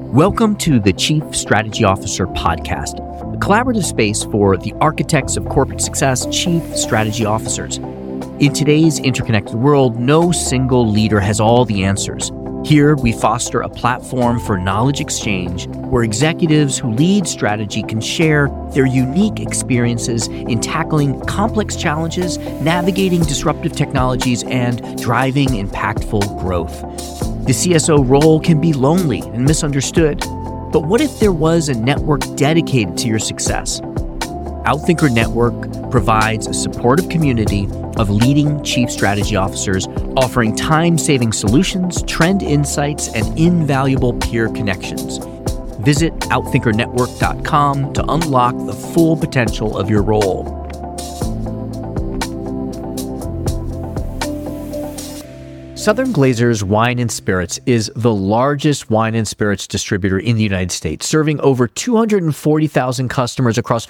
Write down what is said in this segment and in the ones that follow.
Welcome to the Chief Strategy Officer Podcast, a collaborative space for the architects of corporate success, chief strategy officers. In today's interconnected world, no single leader has all the answers. Here, we foster a platform for knowledge exchange where executives who lead strategy can share their unique experiences in tackling complex challenges, navigating disruptive technologies, and driving impactful growth. The CSO role can be lonely and misunderstood, but what if there was a network dedicated to your success? Outthinker Network provides a supportive community of leading chief strategy officers offering time-saving solutions, trend insights, and invaluable peer connections. Visit outthinkernetwork.com to unlock the full potential of your role. Southern Glazer's Wine and Spirits is the largest wine and spirits distributor in the United States, serving over 240,000 customers across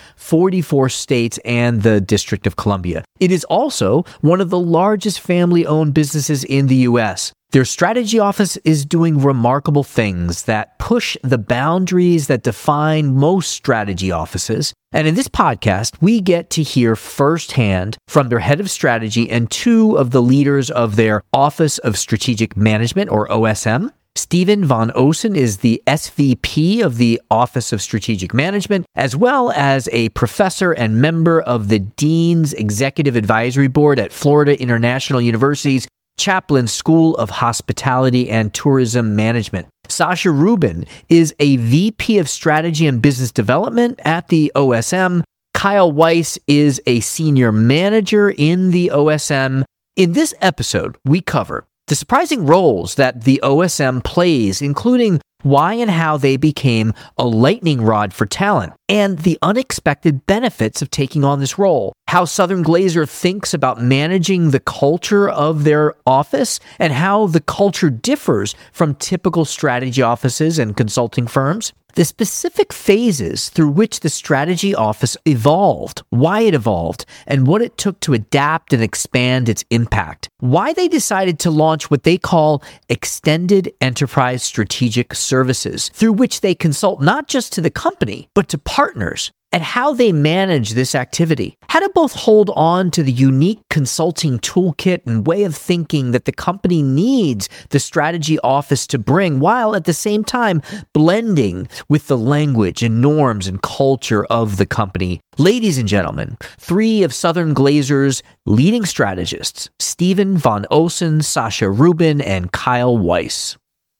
44 states and the District of Columbia. It is also one of the largest family-owned businesses in the U.S. Their strategy office is doing remarkable things that push the boundaries that define most strategy offices. And in this podcast, we get to hear firsthand from their head of strategy and two of the leaders of their Office of Strategic Management, or OSM. Steven Van Osen is the SVP of the Office of Strategic Management, as well as a professor and member of the Dean's Executive Advisory Board at Florida International University's Chaplin School of Hospitality and Tourism Management. Sasha Rubin is a VP of Strategy and Business Development at the OSM. Kyle Weiss is a senior manager in the OSM. In this episode, we cover the surprising roles that the OSM plays, including why and how they became a lightning rod for talent, and the unexpected benefits of taking on this role, how Southern Glazer thinks about managing the culture of their office, and how the culture differs from typical strategy offices and consulting firms, the specific phases through which the strategy office evolved, why it evolved, and what it took to adapt and expand its impact, why they decided to launch what they call Extended Enterprise Strategic Services, through which they consult not just to the company, but to partners, and how they manage this activity. How to both hold on to the unique consulting toolkit and way of thinking that the company needs the strategy office to bring, while at the same time blending with the language and norms and culture of the company. Ladies and gentlemen, three of Southern Glazer's leading strategists, Steven Van Osen, Sasha Rubin, and Kyle Weiss.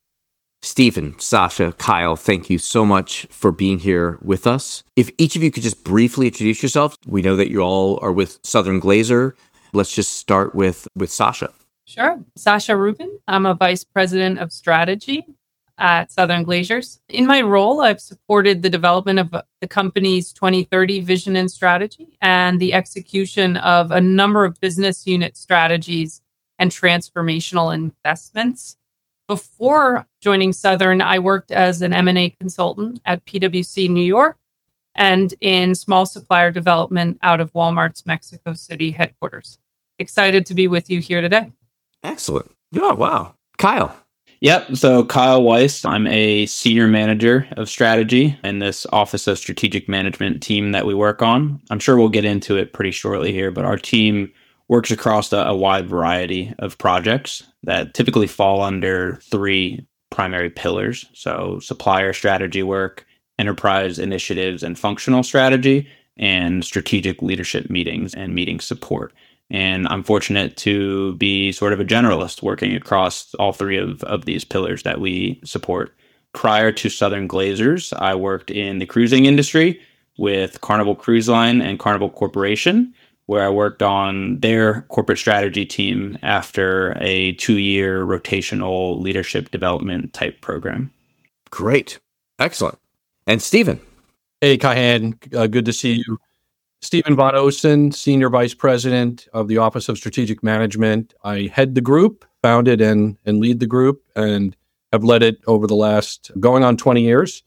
Steven, Sasha, Kyle, thank you so much for being here with us. If each of you could just briefly introduce yourselves. We know that you all are with Southern Glazer. Let's just start with Sasha. Sure. Sasha Rubin. I'm a vice president of strategy at Southern Glazers. In my role, I've supported the development of the company's 2030 vision and strategy and the execution of a number of business unit strategies and transformational investments. Before joining Southern, I worked as an M&A consultant at PwC New York and in small supplier development out of Walmart's Mexico City headquarters. Excited to be with you here today. Excellent. Oh, wow. Kyle. Yep. So Kyle Weiss, I'm a senior manager of strategy in this Office of Strategic Management team that we work on. I'm sure we'll get into it pretty shortly here, but our team works across a wide variety of projects that typically fall under three primary pillars. So supplier strategy work, enterprise initiatives and functional strategy, and strategic leadership meetings and meeting support. And I'm fortunate to be sort of a generalist working across all three of these pillars that we support. Prior to Southern Glazers, I worked in the cruising industry with Carnival Cruise Line and Carnival Corporation, where I worked on their corporate strategy team after a 2-year rotational leadership development type program. Great. Excellent. And Steven. Hey, Kaihan. Good to see you. Steven Van Osen, Senior Vice President of the Office of Strategic Management. I head the group, founded and lead the group, and have led it over the last going on 20 years.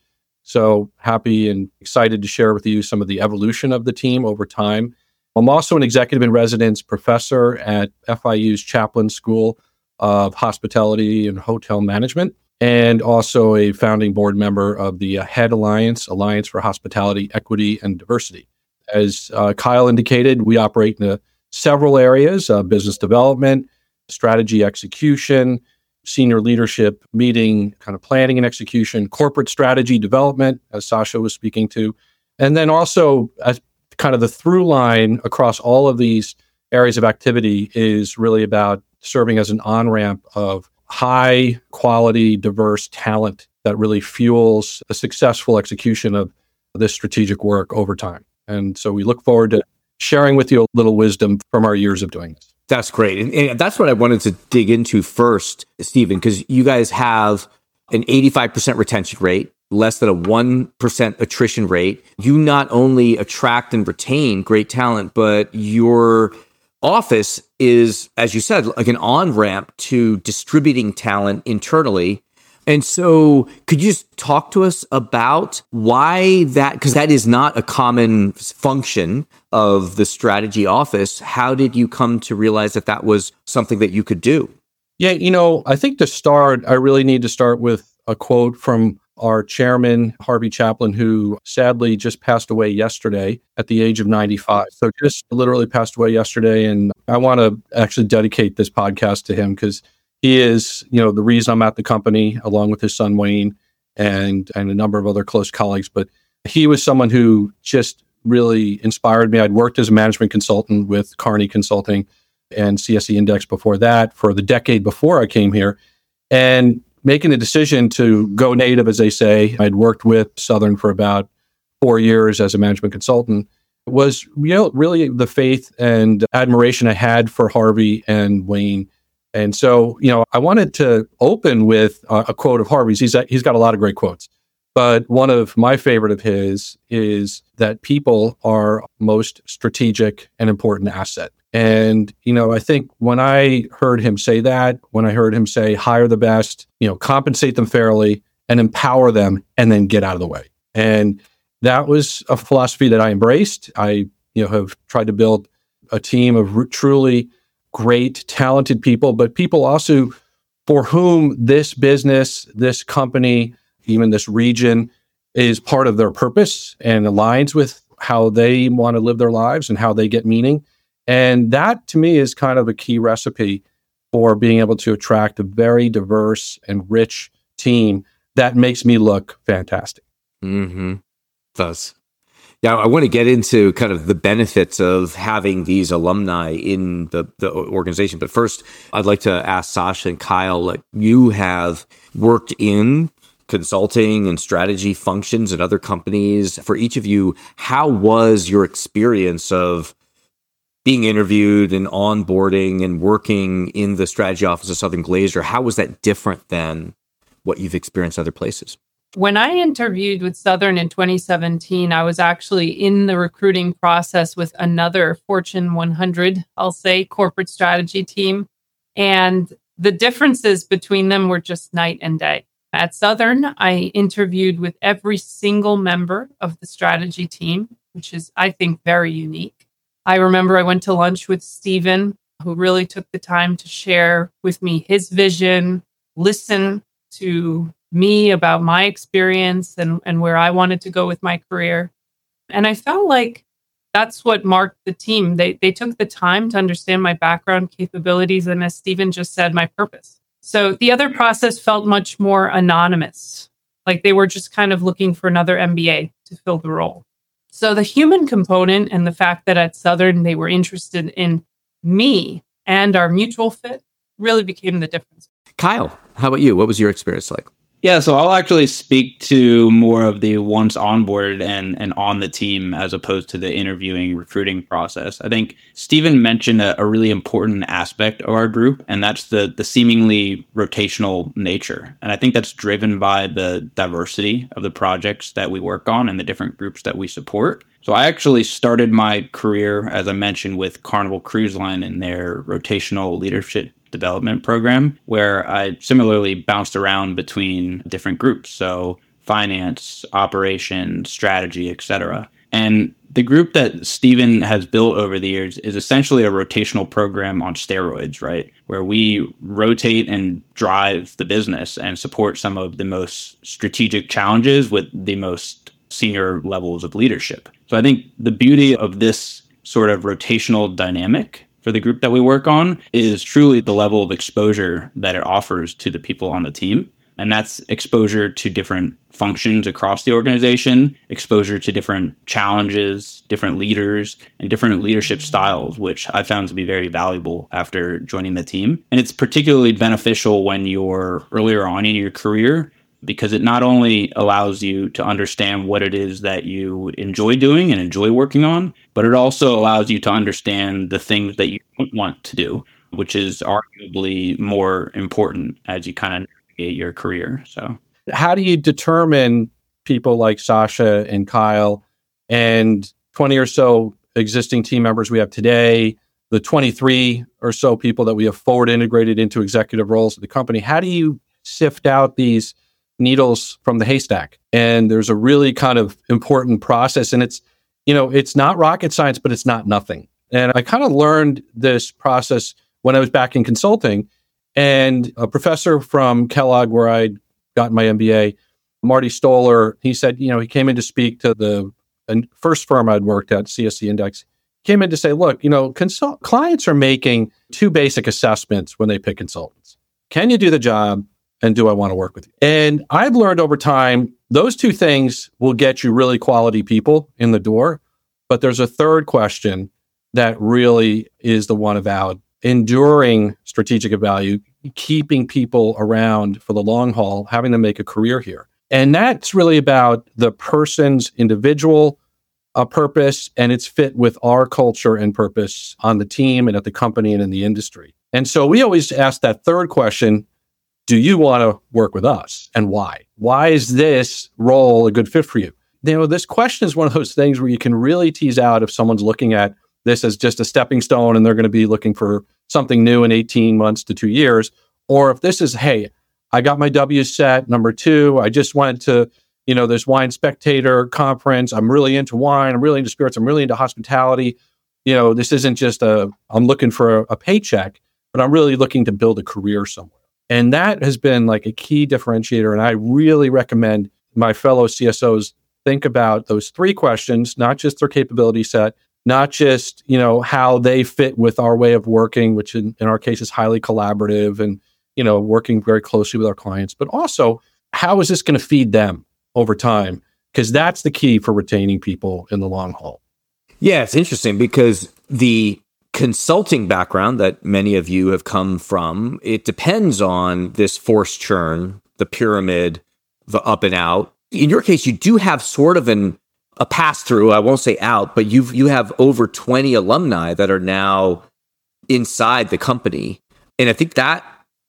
So happy and excited to share with you some of the evolution of the team over time. I'm also an executive in residence professor at FIU's Chaplin School of Hospitality and Hotel Management. and also a founding board member of the HEAD Alliance, Alliance for Hospitality, Equity, and Diversity. As Kyle indicated, we operate in several areas, business development, strategy execution, senior leadership meeting, kind of planning and execution, corporate strategy development, as Sasha was speaking to. And then also, as kind of the through line across all of these areas of activity is really about serving as an on-ramp of high quality, diverse talent that really fuels the successful execution of this strategic work over time. And so we look forward to sharing with you a little wisdom from our years of doing this. That's great. And that's what I wanted to dig into first, Stephen, because you guys have an 85% retention rate, less than a 1% attrition rate. You not only attract and retain great talent, but your office is, as you said, like an on-ramp to distributing talent internally. And so could you just talk to us about why that, because that is not a common function of the strategy office. How did you come to realize that that was something that you could do? Yeah, I think to start, I really need to start with a quote from our chairman, Harvey Chaplin, who sadly just passed away yesterday at the age of 95. So just literally passed away yesterday. And I want to actually dedicate this podcast to him because he is, the reason I'm at the company, along with his son, Wayne, and a number of other close colleagues. But he was someone who just really inspired me. I'd worked as a management consultant with Kearney Consulting and CSE Index before that for the decade before I came here. And making the decision to go native, as they say, I'd worked with Southern for about 4 years as a management consultant, was really the faith and admiration I had for Harvey and Wayne. And so, I wanted to open with a quote of Harvey's. He's got a lot of great quotes, but one of my favorite of his is that people are most strategic and important asset. And, I think when I heard him say that, when I heard him say, hire the best, compensate them fairly and empower them and then get out of the way. And that was a philosophy that I embraced. I, have tried to build a team of truly great, talented people, but people also for whom this business, this company, even this region is part of their purpose and aligns with how they want to live their lives and how they get meaning. And that to me is kind of a key recipe for being able to attract a very diverse and rich team that makes me look fantastic. Mm-hmm. Does. Yeah, I want to get into kind of the benefits of having these alumni in the organization. But first, I'd like to ask Sasha and Kyle, you have worked in consulting and strategy functions at other companies. For each of you, how was your experience of being interviewed and onboarding and working in the strategy office of Southern Glazer? How was that different than what you've experienced other places? When I interviewed with Southern in 2017, I was actually in the recruiting process with another Fortune 100, I'll say, corporate strategy team. And the differences between them were just night and day. At Southern, I interviewed with every single member of the strategy team, which is, I think, very unique. I remember I went to lunch with Stephen, who really took the time to share with me his vision, listen to me about my experience and where I wanted to go with my career. And I felt like that's what marked the team. They took the time to understand my background, capabilities, and as Stephen just said, my purpose. So the other process felt much more anonymous, like they were just kind of looking for another MBA to fill the role. So the human component and the fact that at Southern they were interested in me and our mutual fit really became the difference. Kyle, how about you? What was your experience like? Yeah, so I'll actually speak to more of the once onboarded and on the team as opposed to the interviewing recruiting process. I think Stephen mentioned a really important aspect of our group, and that's the seemingly rotational nature. And I think that's driven by the diversity of the projects that we work on and the different groups that we support. So I actually started my career, as I mentioned, with Carnival Cruise Line in their rotational leadership development program, where I similarly bounced around between different groups. So finance, operations, strategy, etc. And The group that Stephen has built over the years is essentially a rotational program on steroids, right? Where we rotate and drive the business and support some of the most strategic challenges with the most senior levels of leadership. So I think the beauty of this sort of rotational dynamic for the group that we work on is truly the level of exposure that it offers to the people on the team. And that's exposure to different functions across the organization, exposure to different challenges, different leaders, and different leadership styles, which I found to be very valuable after joining the team. And it's particularly beneficial when you're earlier on in your career, because it not only allows you to understand what it is that you enjoy doing and enjoy working on, but it also allows you to understand the things that you don't want to do, which is arguably more important as you kind of navigate your career. So how do you determine people like Sasha and Kyle and 20 or so existing team members we have today, the 23 or so people that we have forward integrated into executive roles at the company? How do you sift out these needles from the haystack? And there's a really kind of important process, and it's not rocket science, but it's not nothing. And I kind of learned this process when I was back in consulting, and a professor from Kellogg, where I'd gotten my MBA, Marty Stoller, he said, he came in to speak to the first firm I'd worked at, CSC Index, came in to say, look, clients are making two basic assessments when they pick consultants. Can you do the job? And do I want to work with you? And I've learned over time, those two things will get you really quality people in the door. But there's a third question that really is the one about enduring strategic value, keeping people around for the long haul, having them make a career here. And that's really about the person's individual purpose, and it's fit with our culture and purpose on the team and at the company and in the industry. And so we always ask that third question: do you want to work with us, and why? Why is this role a good fit for you? This question is one of those things where you can really tease out if someone's looking at this as just a stepping stone and they're going to be looking for something new in 18 months to 2 years, or if this is, hey, I got my W set, number 2, I just went to, this Wine Spectator conference, I'm really into wine, I'm really into spirits, I'm really into hospitality. This isn't just I'm looking for a paycheck, but I'm really looking to build a career somewhere. And that has been like a key differentiator. And I really recommend my fellow CSOs think about those 3 questions, not just their capability set, not just, how they fit with our way of working, which in our case is highly collaborative and, working very closely with our clients, but also how is this going to feed them over time? Because that's the key for retaining people in the long haul. Yeah, it's interesting because the consulting background that many of you have come from, it depends on this forced churn, the pyramid, the up and out. In your case, you do have sort of a pass-through, I won't say out, but you have over 20 alumni that are now inside the company. And I think that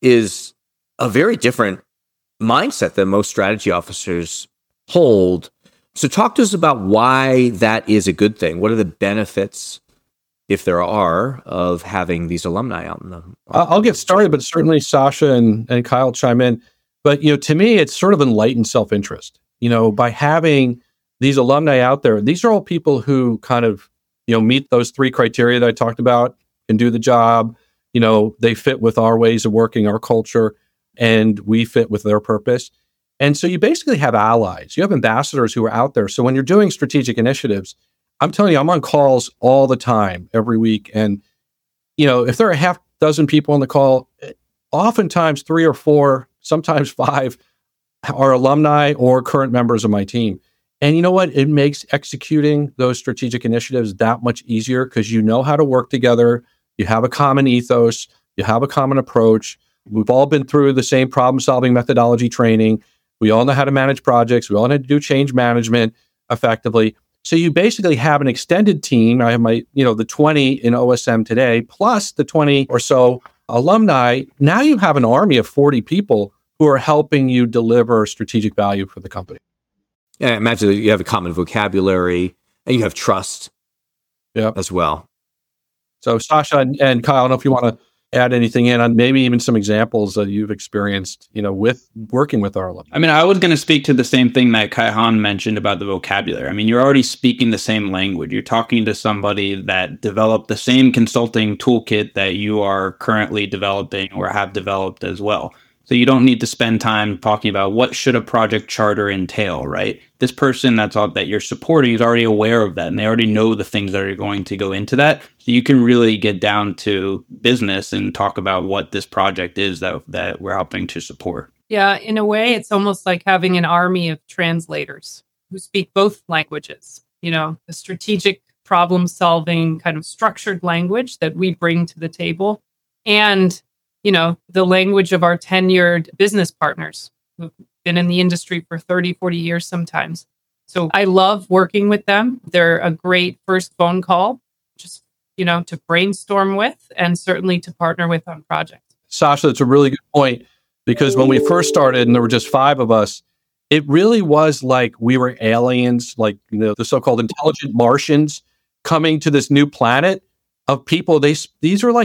is a very different mindset than most strategy officers hold. So talk to us about why that is a good thing. What are the benefits, if there are, of having these alumni out in them? I'll get started, but certainly Sasha and Kyle chime in. But, to me, it's sort of enlightened self-interest. By having these alumni out there, these are all people who kind of, meet those 3 criteria that I talked about, can do the job, they fit with our ways of working, our culture, and we fit with their purpose. And so you basically have allies. You have ambassadors who are out there. So when you're doing strategic initiatives, I'm telling you, I'm on calls all the time, every week. And, if there are half dozen people on the call, oftentimes 3 or 4, sometimes 5 are alumni or current members of my team. And you know what? It makes executing those strategic initiatives that much easier because you know how to work together. You have a common ethos. You have a common approach. We've all been through the same problem-solving methodology training. We all know how to manage projects. We all know how to do change management effectively. So you basically have an extended team. I have the 20 in OSM today, plus the 20 or so alumni. Now you have an army of 40 people who are helping you deliver strategic value for the company. Yeah, I imagine you have a common vocabulary and you have trust as well. So Sasha and Kyle, I don't know if you want to add anything in on maybe even some examples that you've experienced, with working with our alumni. I mean, I was going to speak to the same thing that Kaihan mentioned about the vocabulary. I mean, you're already speaking the same language. You're talking to somebody that developed the same consulting toolkit that you are currently developing or have developed as well. So you don't need to spend time talking about what should a project charter entail, right? This person that you're supporting is already aware of that, and they already know the things that are going to go into that. So you can really get down to business and talk about what this project is that we're helping to support. Yeah, in a way, it's almost like having an army of translators who speak both languages. The strategic problem-solving kind of structured language that we bring to the table, and the language of our tenured business partners who've been in the industry for 30, 40 years sometimes. So I love working with them. They're a great first phone call, just, to brainstorm with and certainly to partner with on projects. Sasha, that's a really good point, because when we first started and there were just 5 of us, it really was like we were aliens, like, the so-called intelligent Martians coming to this new planet of people. These are like,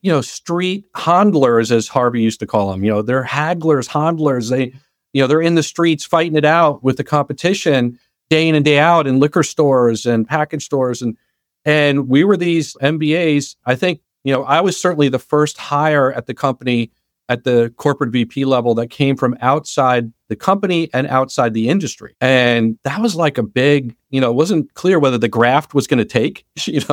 street handlers, as Harvey used to call them. They're hagglers, handlers. They're in the streets fighting it out with the competition day in and day out in liquor stores and package stores. And we were these MBAs. I think, I was certainly the first hire at the company at the corporate VP level that came from outside the company and outside the industry. And that was like a big, it wasn't clear whether the graft was going to take,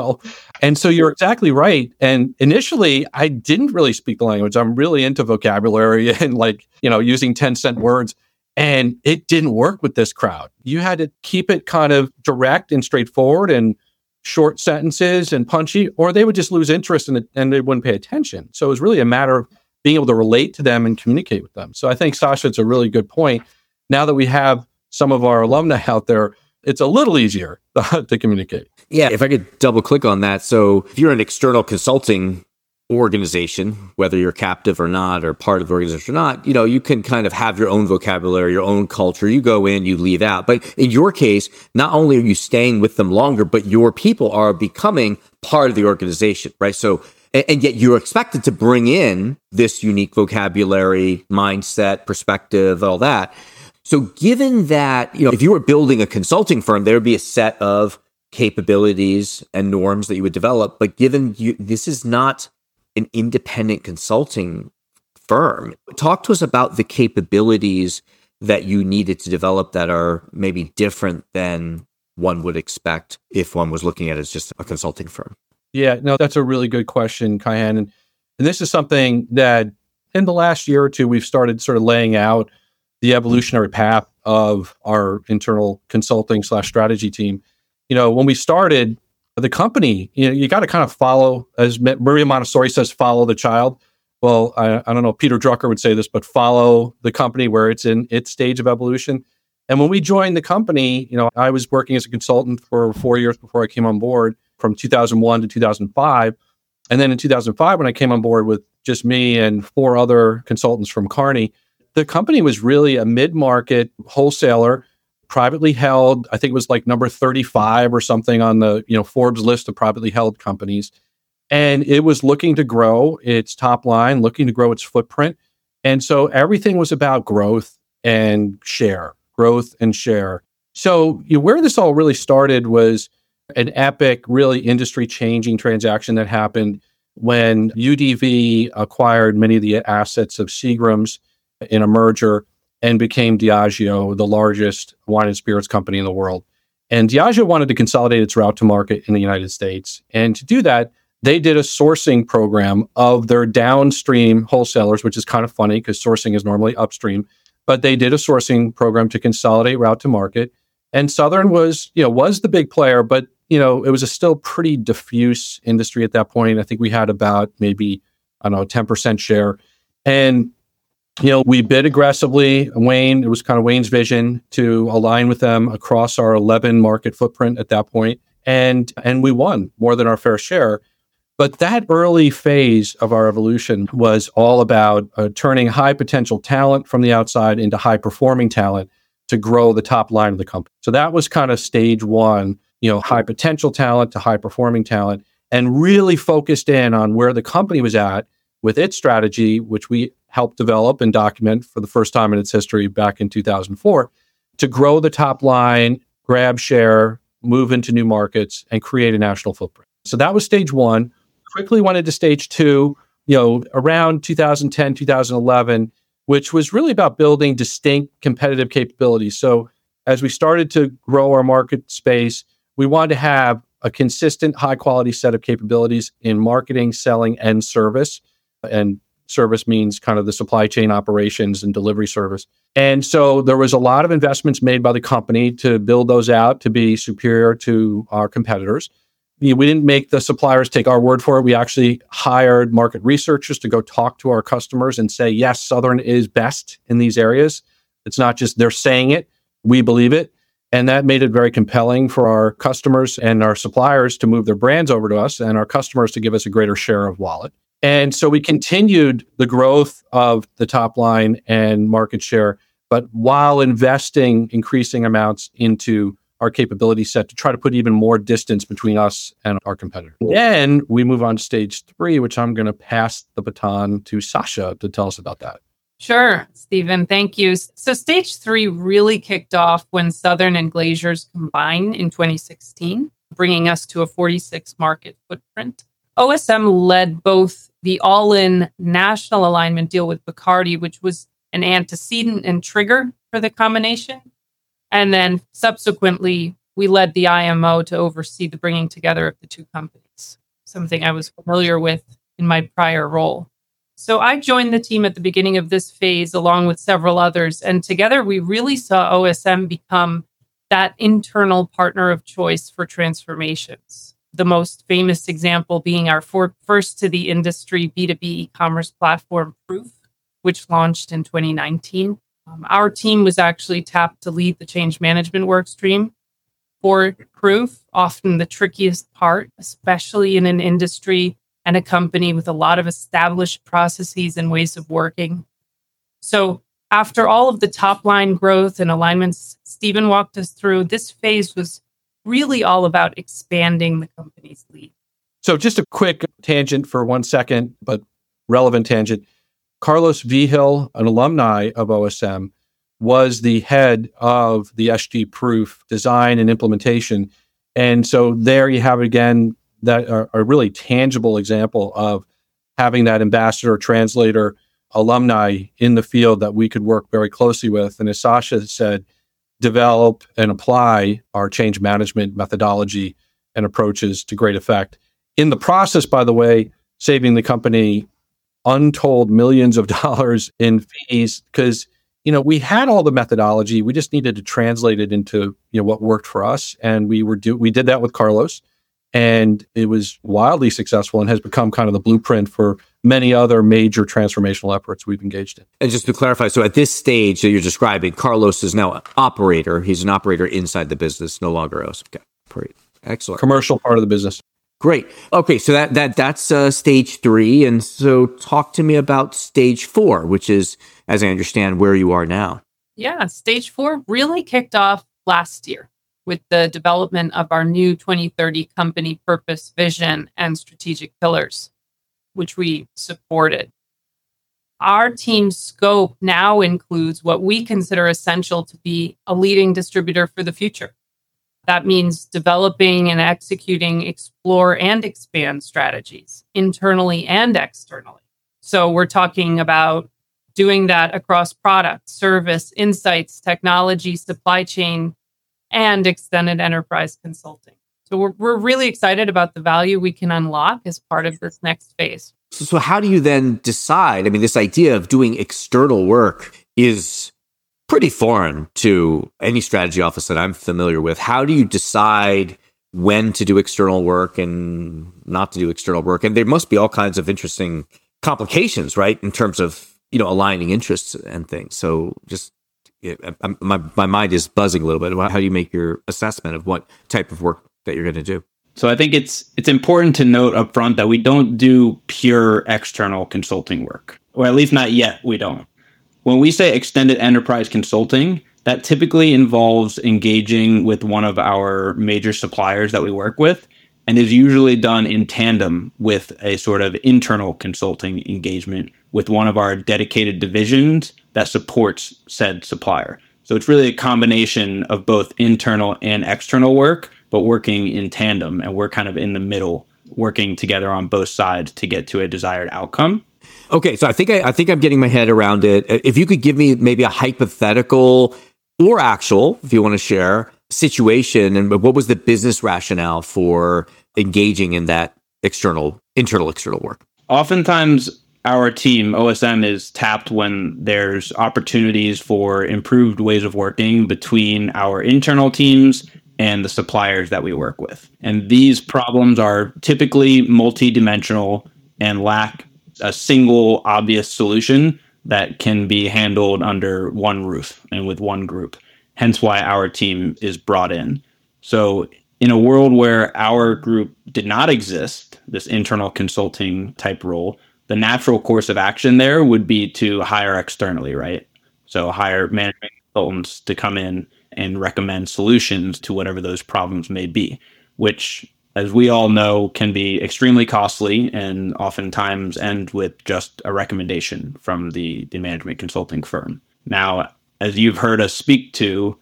And so you're exactly right. And initially, I didn't really speak the language. I'm really into vocabulary and using 10-cent words. And it didn't work with this crowd. You had to keep it kind of direct and straightforward and short sentences and punchy, or they would just lose interest in it and they wouldn't pay attention. So it was really a matter of being able to relate to them and communicate with them. So I think, Sasha, it's a really good point. Now that we have some of our alumni out there, it's a little easier to communicate. Yeah, if I could double click on that. So if you're an external consulting organization, whether you're captive or not, or part of the organization or not, you can kind of have your own vocabulary, your own culture. You go in, you leave out. But in your case, not only are you staying with them longer, but your people are becoming part of the organization, right? So, and yet you're expected to bring in this unique vocabulary, mindset, perspective, all that. So given that, if you were building a consulting firm, there would be a set of capabilities and norms that you would develop. But given this is not an independent consulting firm, talk to us about the capabilities that you needed to develop that are maybe different than one would expect if one was looking at it as just a consulting firm. Yeah, no, that's a really good question, Kaihan. And this is something that in the last year or two, we've started sort of laying out the evolutionary path of our internal consulting / strategy team. When we started the company, you got to kind of follow, as Maria Montessori says, follow the child. Well, I don't know, Peter Drucker would say this, but follow the company where it's in its stage of evolution. And when we joined the company, I was working as a consultant for 4 years before I came on board, from 2001 to 2005. And then in 2005, when I came on board with just me and 4 other consultants from Kearney, the company was really a mid-market wholesaler, privately held. I think it was like number 35 or something on the Forbes list of privately held companies. And it was looking to grow its top line, looking to grow its footprint. And so everything was about growth and share. So where this all really started was an epic, really industry-changing transaction that happened when UDV acquired many of the assets of Seagram's in a merger and became Diageo, the largest wine and spirits company in the world. And Diageo wanted to consolidate its route to market in the United States. And to do that, they did a sourcing program of their downstream wholesalers, which is kind of funny because sourcing is normally upstream. But they did a sourcing program to consolidate route to market. And Southern was the big player, but it was a still pretty diffuse industry at that point. I think we had about maybe, 10% share. And, we bid aggressively. It was kind of Wayne's vision to align with them across our 11 market footprint at that point. And we won more than our fair share. But that early phase of our evolution was all about turning high potential talent from the outside into high performing talent to grow the top line of the company. So that was kind of stage one, high potential talent to high performing talent, and really focused in on where the company was at with its strategy, which we helped develop and document for the first time in its history back in 2004, to grow the top line, grab share, move into new markets, and create a national footprint. So that was stage one. Quickly went into stage two, around 2010, 2011, which was really about building distinct competitive capabilities. So as we started to grow our market space, we wanted to have a consistent, high-quality set of capabilities in marketing, selling, and service. And service means kind of the supply chain operations and delivery service. And so there was a lot of investments made by the company to build those out to be superior to our competitors. We didn't make the suppliers take our word for it. We actually hired market researchers to go talk to our customers and say, yes, Southern is best in these areas. It's not just they're saying it, we believe it. And that made it very compelling for our customers and our suppliers to move their brands over to us and our customers to give us a greater share of wallet. And so we continued the growth of the top line and market share, but while investing increasing amounts into our capability set to try to put even more distance between us and our competitor. Then we move on to stage three, which I'm going to pass the baton to Sasha to tell us about that. Sure, Stephen, thank you. So stage three really kicked off when Southern and Glazers combined in 2016, bringing us to a 46 market footprint. OSM led both the all-in national alignment deal with Bacardi, which was an antecedent and trigger for the combination. And then subsequently, we led the IMO to oversee the bringing together of the two companies, something I was familiar with in my prior role. So I joined the team at the beginning of this phase along with several others. And together, we really saw OSM become that internal partner of choice for transformations. The most famous example being our first to the industry B2B e-commerce platform, Proof, which launched in 2019. Our team was actually tapped to lead the change management work stream for Proof, often the trickiest part, especially in an industry and a company with a lot of established processes and ways of working. So after all of the top line growth and alignments Stephen walked us through, this phase was really all about expanding the company's lead. So just a quick tangent for 1 second, but relevant tangent. Carlos Vigil, an alumni of OSM, was the head of the SG Proof design and implementation. And so there you have again that a really tangible example of having that ambassador, translator, alumni in the field that we could work very closely with. And as Sasha said, develop and apply our change management methodology and approaches to great effect. In the process, by the way, saving the company untold millions of dollars in fees because, we had all the methodology. We just needed to translate it into, what worked for us. And we did that with Carlos. And it was wildly successful and has become kind of the blueprint for many other major transformational efforts we've engaged in. And just to clarify, so at this stage that you're describing, Carlos is now an operator. He's an operator inside the business, no longer us. Okay, great. Excellent. Commercial part of the business. Great. Okay, so that's stage three. And so talk to me about stage four, which is, as I understand, where you are now. Yeah, stage four really kicked off last year with the development of our new 2030 company purpose, vision, and strategic pillars, which we supported. Our team's scope now includes what we consider essential to be a leading distributor for the future. That means developing and executing explore and expand strategies, internally and externally. So we're talking about doing that across product, service, insights, technology, supply chain, and extended enterprise consulting. So we're really excited about the value we can unlock as part of this next phase. So how do you then decide? I mean, this idea of doing external work is pretty foreign to any strategy office that I'm familiar with. How do you decide when to do external work and not to do external work? And there must be all kinds of interesting complications, right, in terms of, aligning interests and things. So just my mind is buzzing a little bit. How do you make your assessment of what type of work that you're going to do? So I think it's important to note up front that we don't do pure external consulting work, or at least not yet. We don't. When we say extended enterprise consulting, that typically involves engaging with one of our major suppliers that we work with and is usually done in tandem with a sort of internal consulting engagement with one of our dedicated divisions that supports said supplier. So it's really a combination of both internal and external work, but working in tandem. And we're kind of in the middle, working together on both sides to get to a desired outcome. Okay, so I think I'm getting my head around it. If you could give me maybe a hypothetical or actual, if you want to share, situation, and what was the business rationale for engaging in that internal external work? Oftentimes, our team, OSM, is tapped when there's opportunities for improved ways of working between our internal teams and the suppliers that we work with. And these problems are typically multidimensional and lack a single obvious solution that can be handled under one roof and with one group. Hence why our team is brought in. So in a world where our group did not exist, this internal consulting type role, the natural course of action there would be to hire externally, right? So hire management consultants to come in and recommend solutions to whatever those problems may be, which, as we all know, can be extremely costly and oftentimes end with just a recommendation from the management consulting firm. Now, as you've heard us speak to,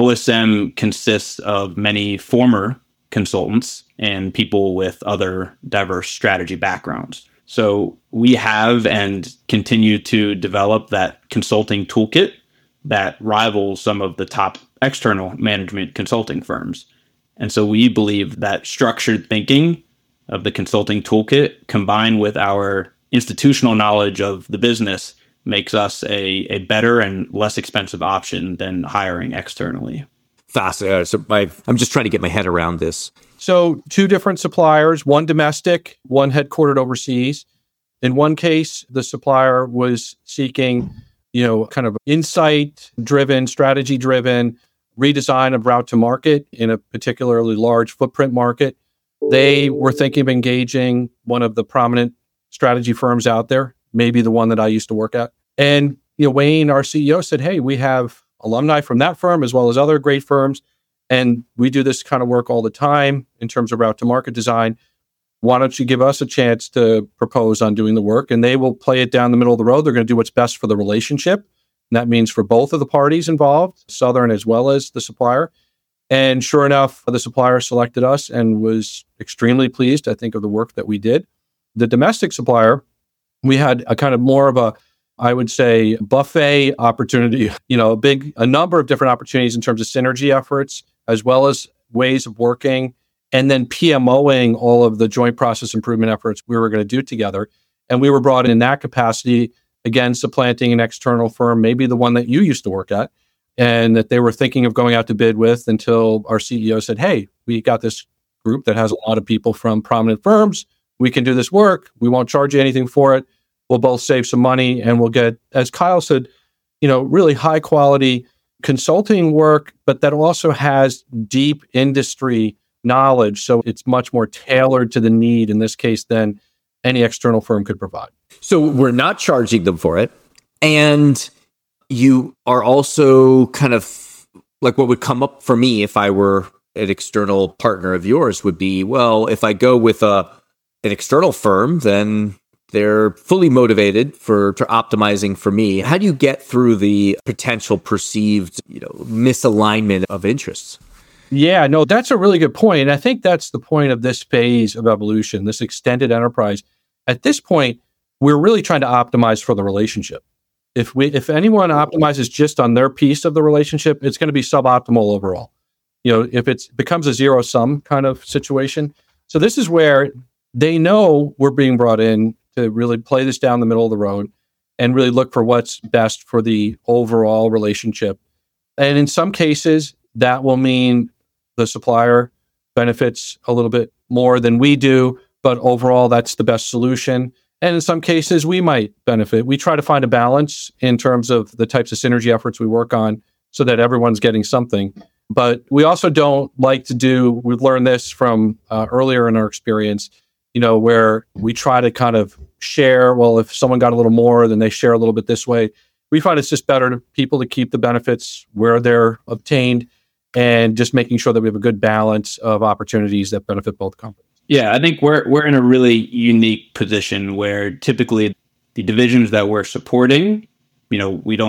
OSM consists of many former consultants and people with other diverse strategy backgrounds. So we have and continue to develop that consulting toolkit that rivals some of the top external management consulting firms. And so we believe that structured thinking of the consulting toolkit combined with our institutional knowledge of the business makes us a better and less expensive option than hiring externally. Fascinating. So I'm just trying to get my head around this. So 2 different suppliers, one domestic, one headquartered overseas. In one case, the supplier was seeking, kind of insight-driven, strategy-driven redesign of route to market in a particularly large footprint market. They were thinking of engaging one of the prominent strategy firms out there, maybe the one that I used to work at. And, Wayne, our CEO, said, hey, we have alumni from that firm as well as other great firms, and we do this kind of work all the time in terms of route to market design. Why don't you give us a chance to propose on doing the work? And they will play it down the middle of the road. They're going to do what's best for the relationship. And that means for both of the parties involved, Southern as well as the supplier. And sure enough, the supplier selected us and was extremely pleased, I think, of the work that we did. The domestic supplier, we had a kind of more of a, I would say, buffet opportunity, a number of different opportunities in terms of synergy efforts, as well as ways of working, and then PMOing all of the joint process improvement efforts we were going to do together. And we were brought in that capacity, again, supplanting an external firm, maybe the one that you used to work at, and that they were thinking of going out to bid with until our CEO said, hey, we got this group that has a lot of people from prominent firms. We can do this work. We won't charge you anything for it. We'll both save some money and we'll get, as Kyle said, really high quality consulting work, but that also has deep industry knowledge. So it's much more tailored to the need in this case than any external firm could provide. So we're not charging them for it. And you are also kind of like what would come up for me if I were an external partner of yours would be, well, if I go with an external firm, then they're fully motivated for optimizing for me. How do you get through the potential perceived, misalignment of interests? Yeah, no, that's a really good point. And I think that's the point of this phase of evolution, this extended enterprise. At this point, we're really trying to optimize for the relationship. If anyone optimizes just on their piece of the relationship, it's going to be suboptimal overall. If it becomes a zero-sum kind of situation. So this is where they know we're being brought in to really play this down the middle of the road and really look for what's best for the overall relationship. And in some cases, that will mean the supplier benefits a little bit more than we do, but overall, that's the best solution. And in some cases, we might benefit. We try to find a balance in terms of the types of synergy efforts we work on so that everyone's getting something. But we also don't like to we've learned this from earlier in our experience, where we try to kind of share, well, if someone got a little more, then they share a little bit this way. We find it's just better to people to keep the benefits where they're obtained and just making sure that we have a good balance of opportunities that benefit both companies. Yeah, I think we're in a really unique position where typically the divisions that we're supporting, we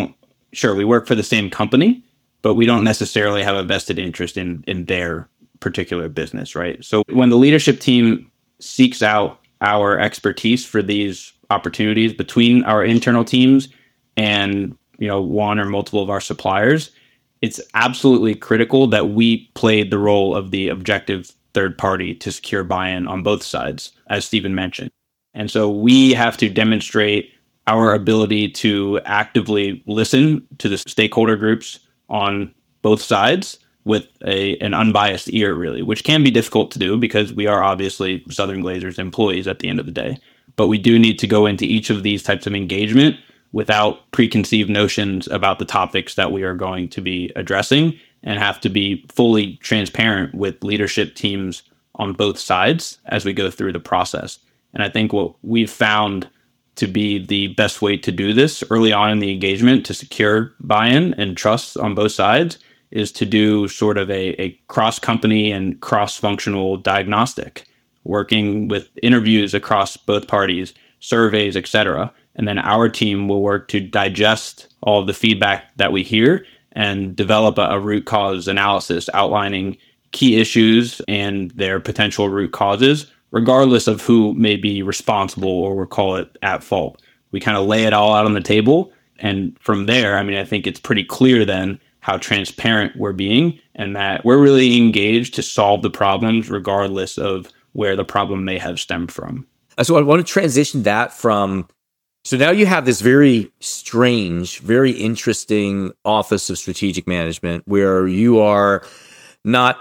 work for the same company, but we don't necessarily have a vested interest in their particular business, right? So when the leadership team seeks out our expertise for these opportunities between our internal teams and, one or multiple of our suppliers, it's absolutely critical that we played the role of the objective third party to secure buy-in on both sides, as Stephen mentioned. And so we have to demonstrate our ability to actively listen to the stakeholder groups on both sides with an unbiased ear, really, which can be difficult to do because we are obviously Southern Glazers employees at the end of the day. But we do need to go into each of these types of engagement without preconceived notions about the topics that we are going to be addressing, and have to be fully transparent with leadership teams on both sides as we go through the process. And I think what we've found to be the best way to do this early on in the engagement to secure buy-in and trust on both sides is to do sort of a cross-company and cross-functional diagnostic, working with interviews across both parties, surveys, etc. And then our team will work to digest all of the feedback that we hear and develop a root cause analysis outlining key issues and their potential root causes, regardless of who may be responsible or we'll call it at fault. We kind of lay it all out on the table. And from there, I think it's pretty clear then how transparent we're being and that we're really engaged to solve the problems regardless of where the problem may have stemmed from. So I want to transition that from, so now you have this very strange, very interesting Office of Strategic Management where you are not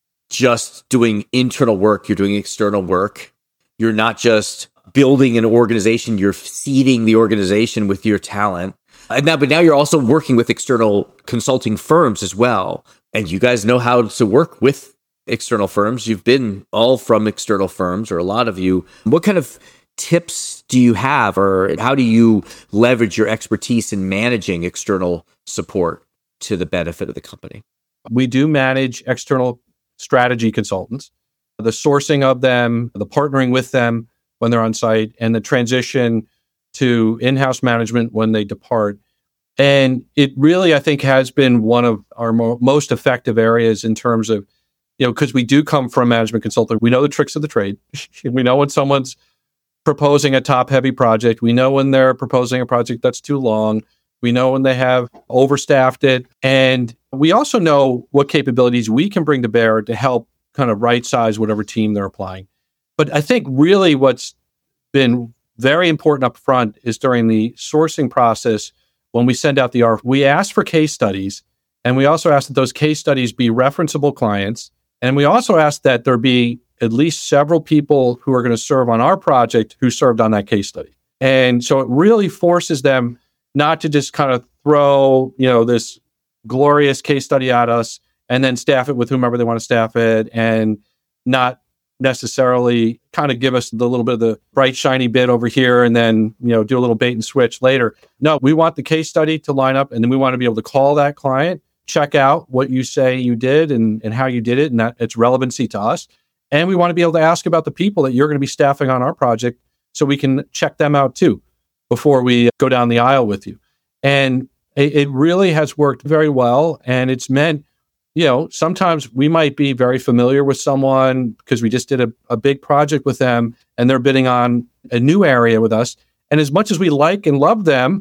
just doing internal work, you're doing external work. You're not just building an organization, you're seeding the organization with your talent. But now you're also working with external consulting firms as well. And you guys know how to work with external firms. You've been all from external firms, or a lot of you. What kind of tips do you have, or how do you leverage your expertise in managing external support to the benefit of the company? We do manage external strategy consultants, the sourcing of them, the partnering with them when they're on site, and the transition to in-house management when they depart. And it really, I think, has been one of our most effective areas in terms of, because we do come from management consulting. We know the tricks of the trade. We know when someone's proposing a top-heavy project. We know when they're proposing a project that's too long. We know when they have overstaffed it. And we also know what capabilities we can bring to bear to help kind of right-size whatever team they're applying. But I think really what's been very important up front is during the sourcing process, when we send out the RFP, we ask for case studies, and we also ask that those case studies be referenceable clients. And we also ask that there be at least several people who are going to serve on our project who served on that case study. And so it really forces them not to just kind of throw, this glorious case study at us and then staff it with whomever they want to staff it, and not necessarily kind of give us the little bit of the bright, shiny bit over here and then, do a little bait and switch later. No, we want the case study to line up, and then we want to be able to call that client, check out what you say you did and how you did it, and that its relevancy to us. And we want to be able to ask about the people that you're going to be staffing on our project so we can check them out too before we go down the aisle with you. And it really has worked very well. And it's meant, sometimes we might be very familiar with someone because we just did a big project with them and they're bidding on a new area with us. And as much as we like and love them,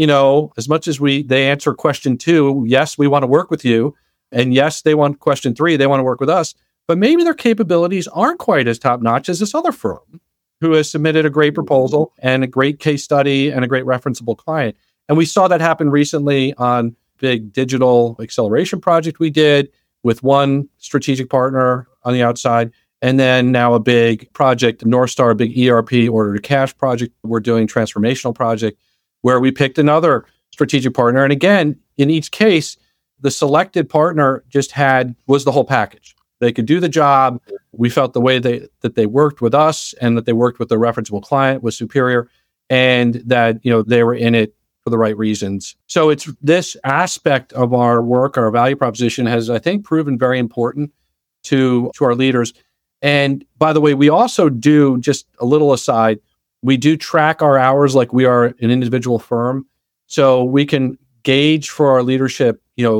as much as they answer question 2, yes, we want to work with you. And yes, they want question 3, they want to work with us. But maybe their capabilities aren't quite as top-notch as this other firm who has submitted a great proposal and a great case study and a great referenceable client. And we saw that happen recently on a big digital acceleration project we did with one strategic partner on the outside. And then now a big project, North Star, a big ERP order to cash project we're doing, transformational project, where we picked another strategic partner. And again, in each case, the selected partner was the whole package. They could do the job. We felt the way that they worked with us and that they worked with the referenceable client was superior, and that they were in it for the right reasons. So it's this aspect of our work, our value proposition has, I think, proven very important to our leaders. And by the way, we also do, just a little aside, we do track our hours like we are an individual firm. So we can gauge for our leadership,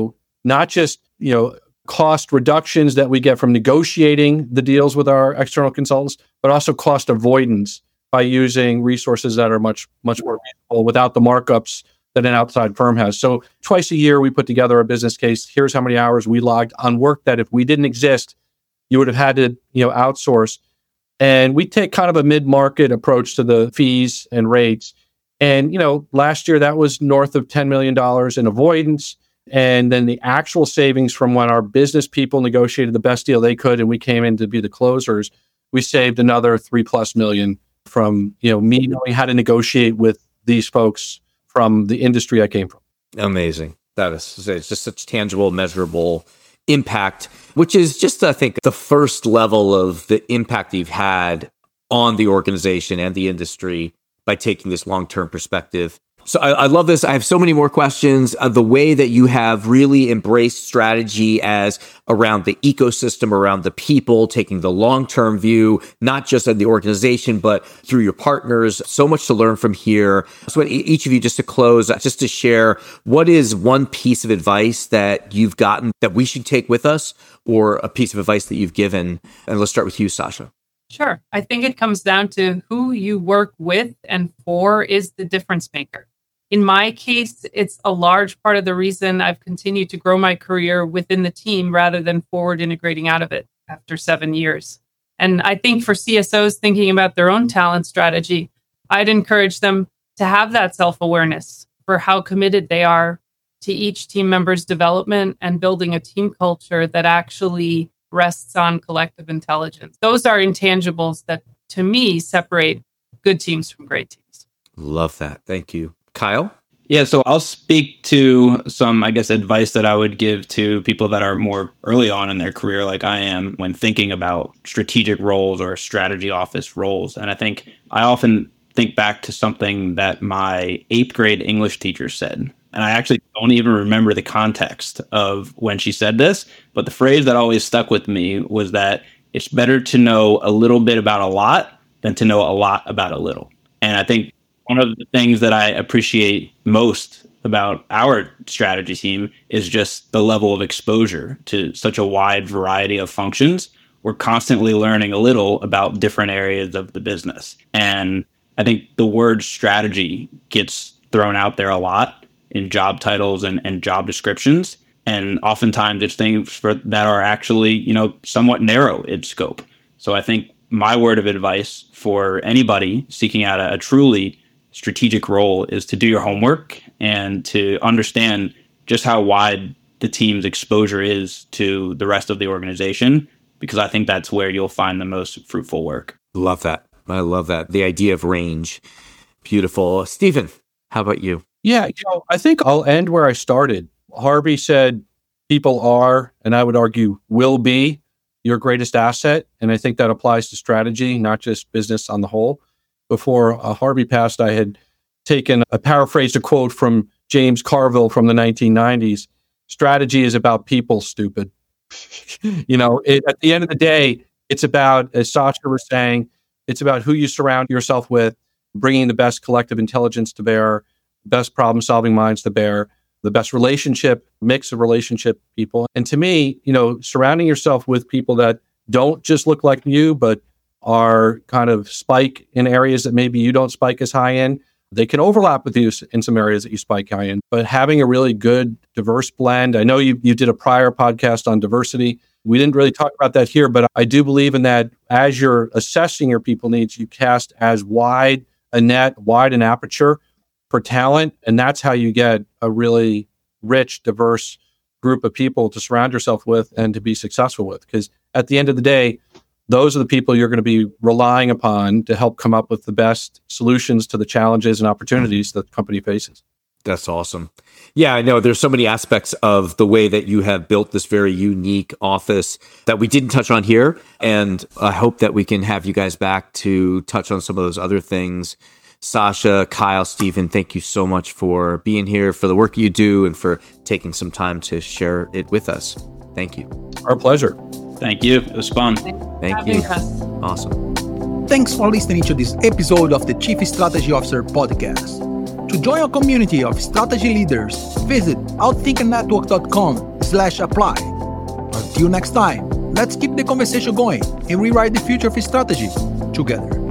not just, cost reductions that we get from negotiating the deals with our external consultants, but also cost avoidance by using resources that are much, much more reasonable without the markups that an outside firm has. So twice a year, we put together a business case. Here's how many hours we logged on work that if we didn't exist, you would have had to, outsource. And we take kind of a mid-market approach to the fees and rates. And, last year that was north of $10 million in avoidance. And then the actual savings from when our business people negotiated the best deal they could and we came in to be the closers, we saved another $3+ million from, me knowing how to negotiate with these folks from the industry I came from. Amazing. It's just such tangible, measurable impact, which is just, I think, the first level of the impact you've had on the organization and the industry by taking this long-term perspective. So I love this. I have so many more questions. The way that you have really embraced strategy as around the ecosystem, around the people, taking the long-term view, not just at the organization, but through your partners. So much to learn from here. So each of you, just to close, just to share, what is one piece of advice that you've gotten that we should take with us, or a piece of advice that you've given? And let's start with you, Sasha. Sure. I think it comes down to who you work with and for is the difference maker. In my case, it's a large part of the reason I've continued to grow my career within the team rather than forward integrating out of it after 7 years. And I think for CSOs thinking about their own talent strategy, I'd encourage them to have that self-awareness for how committed they are to each team member's development and building a team culture that actually rests on collective intelligence. Those are intangibles that, to me, separate good teams from great teams. Love that. Thank you. Kyle? Yeah, so I'll speak to some, advice that I would give to people that are more early on in their career, like I am, when thinking about strategic roles or strategy office roles. And I think I often think back to something that my 8th grade English teacher said. And I actually don't even remember the context of when she said this, but the phrase that always stuck with me was that it's better to know a little bit about a lot than to know a lot about a little. And I think one of the things that I appreciate most about our strategy team is just the level of exposure to such a wide variety of functions. We're constantly learning a little about different areas of the business. And I think the word strategy gets thrown out there a lot in job titles and job descriptions. And oftentimes it's things that are actually, somewhat narrow in scope. So I think my word of advice for anybody seeking out a truly strategic role is to do your homework and to understand just how wide the team's exposure is to the rest of the organization, because I think that's where you'll find the most fruitful work. Love that. I love that. The idea of range. Beautiful. Stephen, how about you? Yeah, I think I'll end where I started. Harvey said people are, and I would argue will be, your greatest asset. And I think that applies to strategy, not just business on the whole. Before Harvey passed, I had taken a paraphrased quote from James Carville from the 1990s. Strategy is about people, stupid. At the end of the day, it's about, as Sasha was saying, it's about who you surround yourself with, bringing the best collective intelligence to bear, best problem-solving minds to bear, the best mix of relationship people. And to me, surrounding yourself with people that don't just look like you, but are kind of spike in areas that maybe you don't spike as high in. They can overlap with you in some areas that you spike high in, but having a really good, diverse blend. I know you did a prior podcast on diversity. We didn't really talk about that here, but I do believe in that as you're assessing your people needs, you cast as wide an aperture for talent. And that's how you get a really rich, diverse group of people to surround yourself with and to be successful with. Because at the end of the day, those are the people you're going to be relying upon to help come up with the best solutions to the challenges and opportunities that the company faces. That's awesome. Yeah, I know there's so many aspects of the way that you have built this very unique office that we didn't touch on here. And I hope that we can have you guys back to touch on some of those other things. Sasha, Kyle, Stephen, thank you so much for being here, for the work you do, and for taking some time to share it with us. Thank you. Our pleasure. Thank you. It was fun. Thank Thank you. Us. Awesome. Thanks for listening to this episode of the Chief Strategy Officer podcast. To join a community of strategy leaders, visit outthinkernetwork.com/apply. Until next time, let's keep the conversation going and rewrite the future of strategy together.